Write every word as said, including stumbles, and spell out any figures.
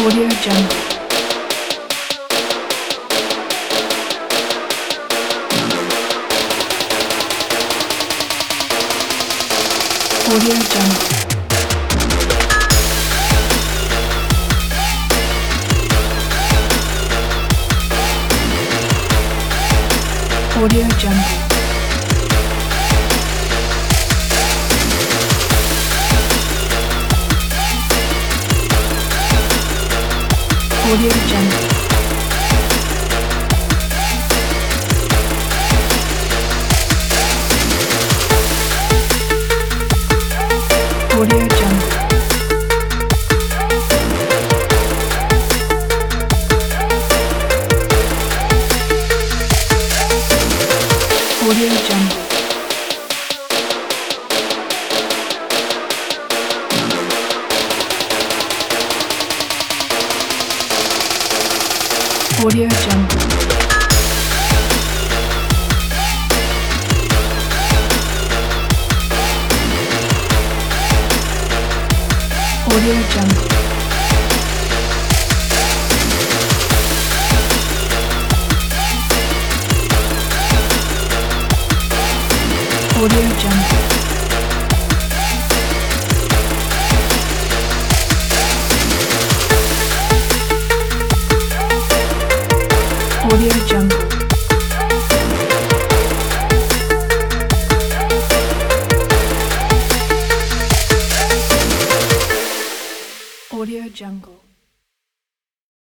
Audio Jungle. Audio Jungle. Audio Jungle. Audio Jungle. Audio Jungle. Audio Jungle. Audio Jungle. Audio Jungle. Audio Jungle. Audio Jungle. Audio Jungle.